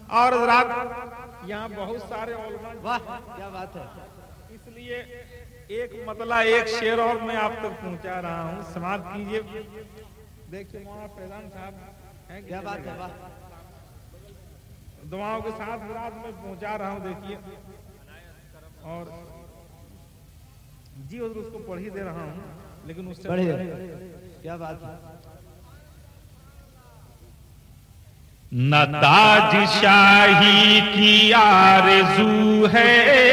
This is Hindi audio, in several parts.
और हजरात यहाँ बहुत सारे उलमा, वाह क्या बात है। इसलिए एक मतला एक शेर और मैं आप तक पहुंचा रहा हूँ, समाप्त कीजिए। देखिए मौलाना फैजान साहब हैं, क्या बात है। वाह दुआओं के साथ हजरात में पहुंचा रहा हूँ। देखिए और जी उधर उसको पढ़ ही दे रहा हूँ, लेकिन उससे बढ़िया क्या बात है। न ताज शाही की आरज़ू है,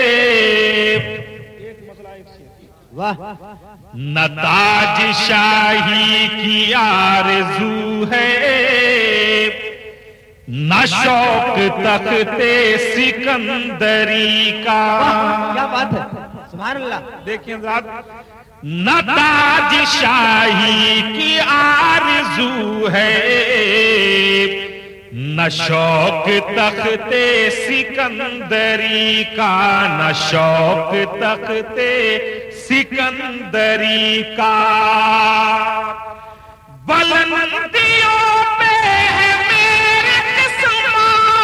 एक मसला एक शेर। वाह न ताज शाही की आरज़ू है, न शौक तख्ते सिकंदरी का। क्या बात है, सुभान अल्लाह। देखिए न ताज शाही की आरज़ू है, न शौक तख्ते सिकंदरी का, न शौक तख्ते सिकंदरी का। बुलंदियों पे है मेरी किस्मत,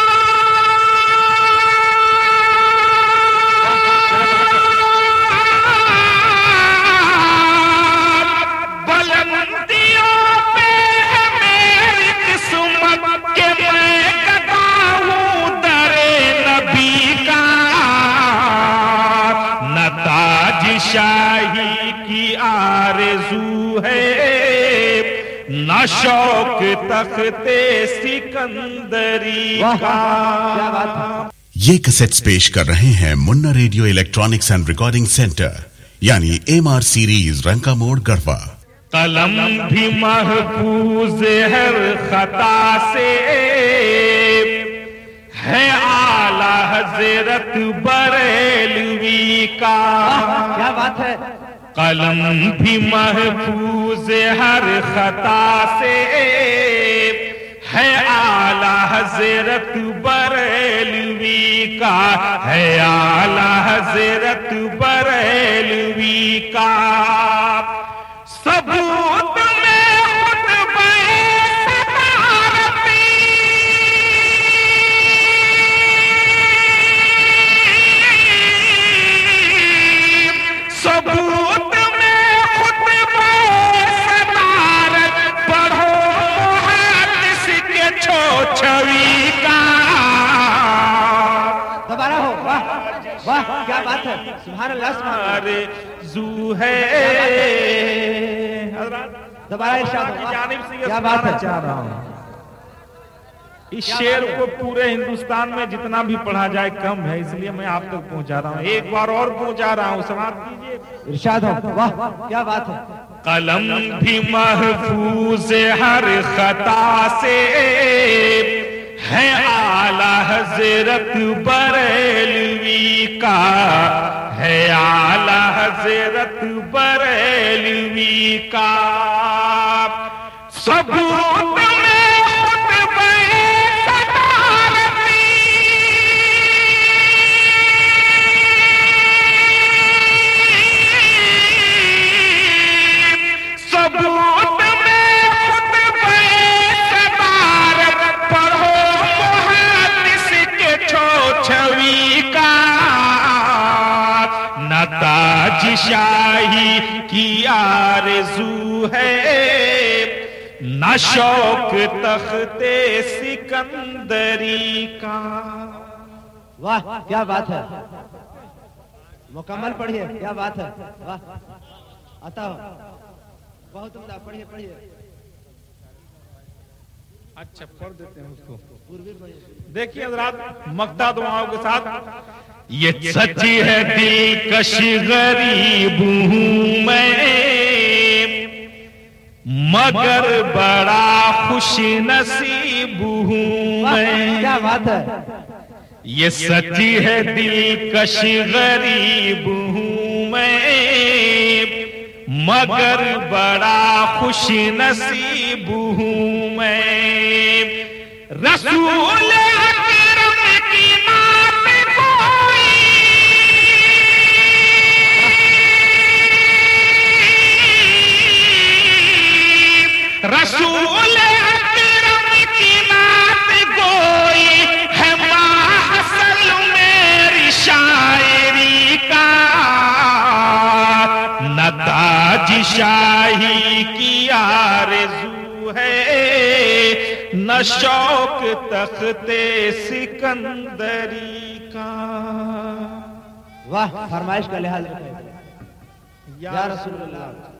बुलंदियों पे है मेरी किस्मत के मैं गदा हूँ दरे नबी का। न ताज शाही की आरज़ू है, न शौक तख्ते सिकंदरी का। क्या बात है। ये कैसेट्स पेश कर रहे हैं Munna radio electronics and recording centre, यानी MR सीरीज, रंका मोड़, गढ़वा। कलम भी महफूज हर खता से है आला हजरत बरेलवी का। क्या बात है। कलम भी महफूज हर खता से है आला हजरत बरेलवी का, है आला हजरत बरेलवी का। सबूत में खुतबे सदारती, सबूत में खुतबे सदारत पढ़ो मुहद्दिस के छो-छवी का। दोबारा हो। वाह वाह क्या बात है, सुभान अल्लाह सुभान अल्लाह। जू है दोबारा इरशाद हो। जानिब से क्या बात है। चाह रहा हूँ, इस शेर को पूरे हिंदुस्तान में जितना भी पढ़ा जाए कम है, इसलिए मैं आप तक पहुंचा रहा हूँ। एक बार और पहुंचा रहा हूँ, समाप्त कीजिए। इरशाद हो। वाह क्या बात है। कलम भी महफूज हर खता से है आला हजरत बरेलवी का, है आला हजरत बरेलवी का। सबूत में खुतबे सदारती, सबूत में खुतबे सदारत पढ़ो मुहद्दिस के छो-छवी का। न ताज शाही की आरज़ू है, न शौक तख्ते सिकंदरी का। वाह क्या बात है, मुकम्मल पढ़िए। क्या बात है। वाह आता हो, बहुत उम्दा। पढ़िए पढ़िए। अच्छा पढ़ देते हैं उसको। पूर्वी पढ़िए। देखिए हज़रात, मक्ता दुआओं के साथ। ये सच्ची है दिलकश गरीब हूँ मैं, मगर बड़ा खुश नसीब हूँ मैं। क्या बात है। ये सच्ची है दिलकश गरीब हूँ मैं, मगर बड़ा खुश नसीब हूँ मैं। रसूल अकरम की नात कोई, रसूल अकरम की नात कोई है शाही की आरज़ू है न शौक तख्ते सिकंदरी का। वाह, फरमाइश का लिहाज रखें या रसूल अल्लाह।